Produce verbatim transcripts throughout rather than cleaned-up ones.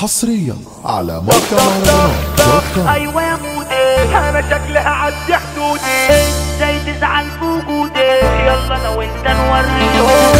حصريا على موقع مهرجانات دوت كوم. ايوه يا مودي انا شكلي اعدي حدودي، ازاي تزعل في وجودي؟ يلا انا وانت نوريهم.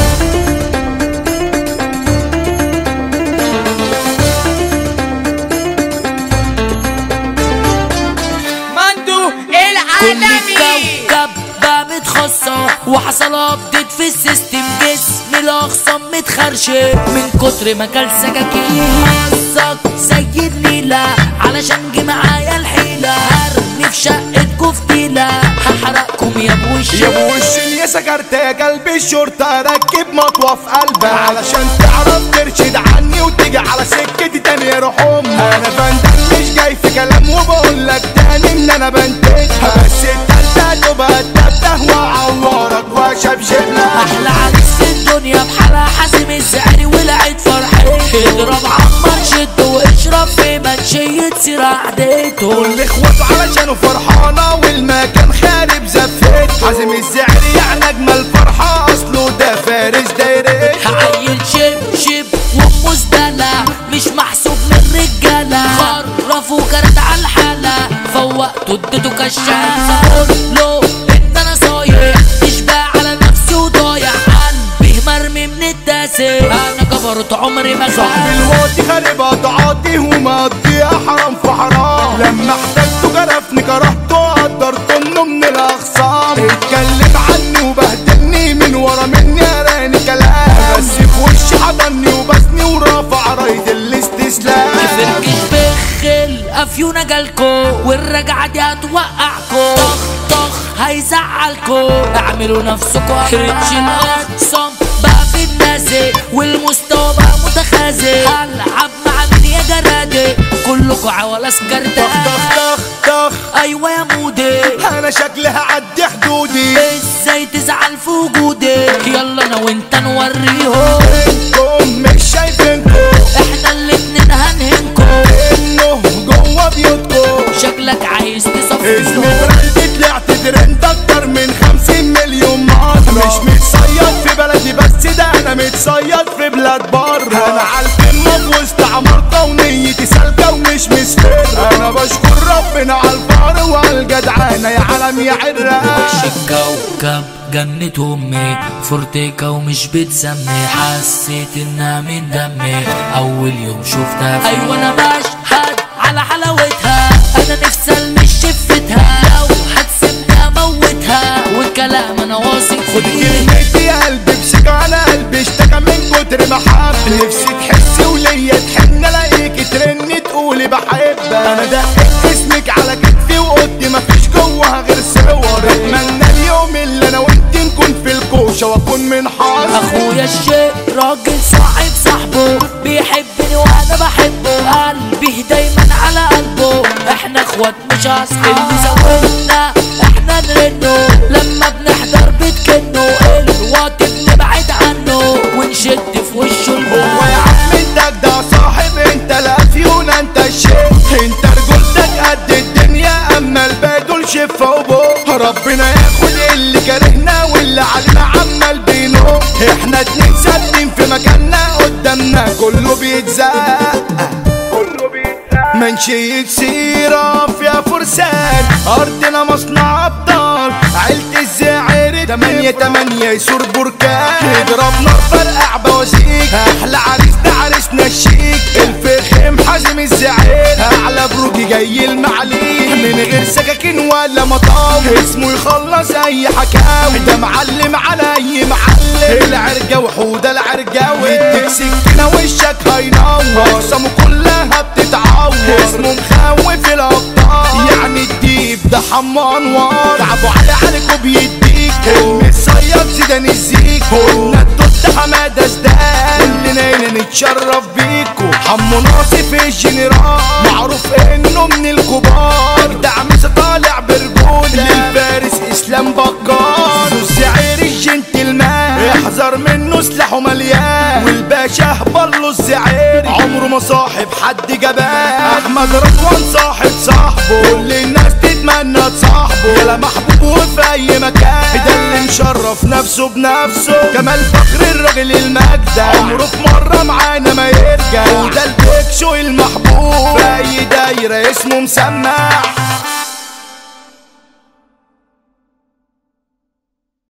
مندو العالمي كل الكوكب بقى متخصص وحصل ابديت في السيستم، جسمي الاخصم متخرشم من كتر ما كل سكاكين. حظك زي النيلة علشان جه معايا الحيلة، هرمي في شقتكوا فتيلة هحرقكم يا بوش يا بوش يا سكرت يا قلب الشرطة، ركب مطوة في قلبك علشان تعرف ترشد عني وتيجي على سكتي تاني يا روح امك. انا بندم مش جاي في كلام وبقول لك تاني ان انا بنتجها، بس التالتة تبقى التالتة واعورك واشبشبلك. احلى عريس في الدنيا بحالها حازم الزعري ولعت فرحتي، اضرب عمر شد واشرب في منشية سير عديته. كل اخواته علشانه فرحانة والمكان خارب زفت، حازم الزعري يعني اجمل فرحة اصله ده فارس دايري. عيل شب شب ومزدلع مش محسوب من رجالة، خرفوا كرت على الحالة فوقته اديته كشافة. قول له ان انا صايع تشبع على نفسي وضايع، قلبي مرمي من التاسع انا كبرت عمري ما صاحب خاف. الوقت خارب تعاطي ومقضيها حرام في حرام، لما احتجته جرفني كرهته قدرت انه من الاخصام. اتكلم عني وبهدلني من ورا مني اراني كلام، بس في وشي حضني وبسني ورافع راية الاستسلام. تفركش بخل افيونا جالكو والرجعة دي هتوقعكو، طخ طخ هيزعلكو اعملوا نفسكو كرتش الاقسام بقى في النازي والمستوى بقى متخاذي. هلعب مع مين يا جرادي كلكو عوال اسكرتة. طخ طخ طخ ايوه يا مودي انا شكلي هعدي حدودي، ازاي تزعل في وجودي؟ يلا انا وانت نوريهم انتم مش شايفينكم احنا الاتنين هنهنكو، انه جوه بيوتكم شكلك عايز اسمي تصفيهم. براند طلعت ترند اكتر من خمسين مليون مرة، مش متصيد في بلدي بس ده انا متصيد في بلاد بره. انا عالقمة في وسط عمارة ونيتي سالكة ومش مسفرة، انا بشكر ربنا عالفقر وعالجدعانة يا عالم يا عراق. وش الكوكب جنة امي فورتيكا ومش بتسمي، حسيت انها من دمي اول يوم شفتها فيه. ايوه انا بشهد على حلاوتها، انا نفسي المش شفتها، لو هتسيبني اموتها والكلام انا واثق خد فيه. كلمتي يا قلبي بسكة، انا قلبي اشتكى من كتر محبة، نفسي تحسي وليا تحن الاقيكي ترني تقولي بحبك. انا دقيت اسمك على كتفي وقلت مفيش جواها غير صور، اتمنى اليوم اللي انا وانت نكون في الكوشة واكون من حظ. اخويا الشيء راجل صاحب صاحبه بيحبني وانا بحبه، قلبي دايما على قلبه، احنا اخوات مش اصحاب. اللي زودنا احنا نرنه لما بنحضر بتكنه، الوقت بنبعد عنه ونشد في وشه البوم. ويا عم انت ده صاحب انت الافيونة انت الشيء، انت رجولتك قد الدنيا اما الباقي دول شفة وبو. ربنا ياخد اللي كرهنا واللي علينا عمال بينو، احنا اتنين ثابتين في مكاننا قدامنا كله بيتزق كله بيتزق. منشية سيرة فيها فرسان ارضنا مصنع ابطال، عيلة الزعير تمانية تمانية يسور بركان، اضرب نار فرقع بوازيك، احلى عريس ده عريسنا الشيك، الفخم حازم الزعير اعلى بروجي جاي المعليم، من غير سكاكين ولا مطاوي اسمه يخلص اي حكاوي، ده معلم على اي معلم، العرجة وحودة العرجاوي، يديك سكينة وشك هينور، اقسامه كلها بتتعور، اسمه مخوف الابطال يعني الديب ده حمو انوار، تعبوا على عليكوا بيديك المصيد زيدان الزيك، قلنا التوت حمادة زدان، كلنا هنا نتشرف بيكو. حمو ناصف الجنرال معروف انه من الكبار، دعم طالع برجول للفارس اسلام بكار، الزعير الجنتلمان احذر منه سلاحه مليان، والباشا بلو الزعير عمره ما صاحب حد جبان، احمد رضوان صاحب صاحبه كل الناس تتمنى تصاحبه، يلا محبوب وفي اي مكان، ده اللي مشرف نفسه بنفسه، كمال فخر الراجل المجدع عمره في مره معانا ما يرجع، وده البيك شو الم الدايرة اسمه مسمع